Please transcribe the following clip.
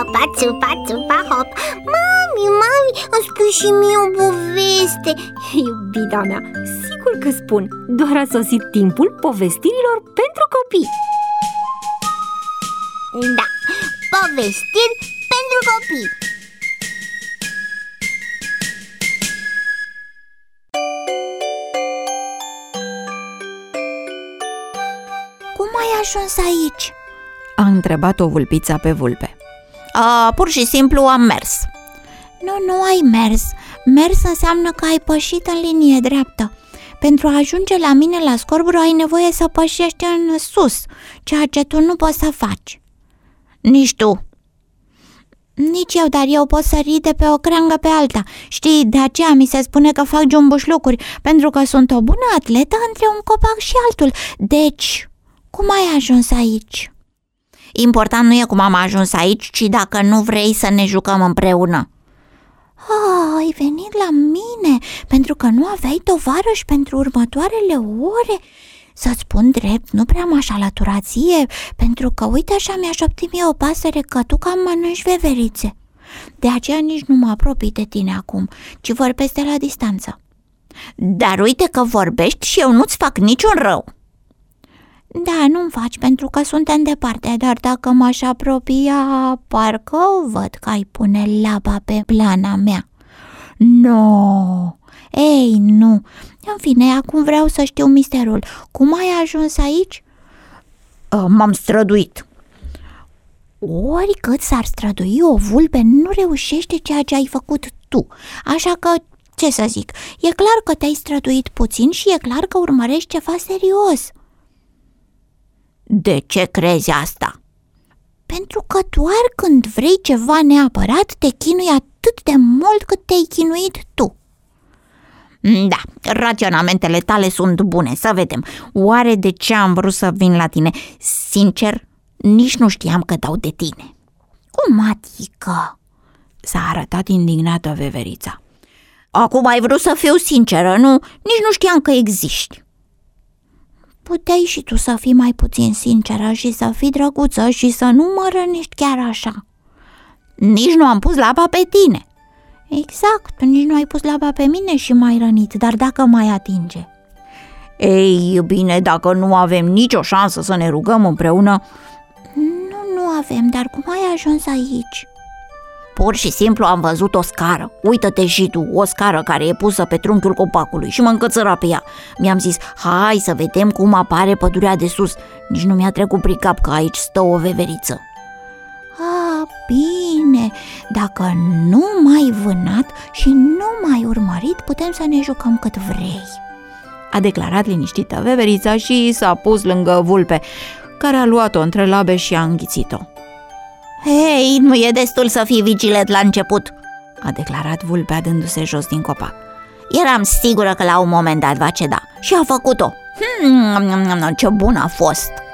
țupa, țupa, țupa, hop. Mami, îmi spui și mie o poveste. Iubita mea, sigur că spun. Doar a sosit timpul povestirilor pentru copii. Da, povestiri pentru copii. Cum ai ajuns aici? A întrebat-o vulpița pe vulpe. Pur și simplu am mers. Nu ai mers. Mers înseamnă că ai pășit în linie dreaptă. Pentru a ajunge la mine la scorburi ai nevoie să pășești în sus, ceea ce tu nu poți să faci. Nici tu. Nici eu, dar eu pot sări de pe o creangă pe alta. Știi, de aceea mi se spune că fac jumbușlucuri, pentru că sunt o bună atletă între un copac și altul. Deci, cum ai ajuns aici? Important nu e cum am ajuns aici, ci dacă nu vrei să ne jucăm împreună. Ai venit la mine pentru că nu aveai tovarăși pentru următoarele ore? Să-ți spun drept, nu prea m-aș alătura ție, pentru că uite așa mi-a șoptit mie o pasăre că tu cam mănânci veverițe. De aceea nici nu mă apropii de tine acum, ci vorbesc de la distanță. Dar uite că vorbești și eu nu-ți fac niciun rău. Da, nu-mi faci pentru că suntem departe, dar dacă m-aș apropia, parcă văd că ai pune laba pe plana mea. Nu, ei, nu. În fine, acum vreau să știu misterul. Cum ai ajuns aici? M-am străduit. Oricât s-ar strădui o vulpe, nu reușește ceea ce ai făcut tu. Așa că, ce să zic, e clar că te-ai străduit puțin și e clar că urmărești ceva serios. De ce crezi asta? Pentru că doar când vrei ceva neapărat, te chinui atât de mult cât te-ai chinuit tu. Da, raționamentele tale sunt bune, să vedem. Oare de ce am vrut să vin la tine? Sincer, nici nu știam că dau de tine. Cum adică? S-a arătat indignată veverița. Acum ai vrut să fiu sinceră, nu? Nici nu știam că existi. Puteai și tu să fii mai puțin sinceră și să fii drăguță și să nu mă rănești chiar așa. Nici nu am pus laba pe tine. Exact, nici nu ai pus laba pe mine și m-ai rănit, dar dacă m-ai atinge? Ei, bine, dacă nu avem nicio șansă să ne rugăm împreună... Nu avem, dar cum ai ajuns aici? Pur și simplu am văzut o scară. Uită-te și tu, o scară care e pusă pe trunchiul copacului și mă încățăra pe ea. Mi-am zis, hai să vedem cum apare pădurea de sus. Nici nu mi-a trecut prin cap că aici stă o veveriță. Bine, dacă nu m-ai vânat și nu m-ai urmărit, putem să ne jucăm cât vrei, a declarat liniștită veverița și s-a pus lângă vulpe, care a luat-o între labe și a înghițit-o. Hei, nu e destul să fii vigilet la început, a declarat vulpea dându-se jos din copac. Eram sigură că la un moment dat va ceda și a făcut-o. Ce bună a fost!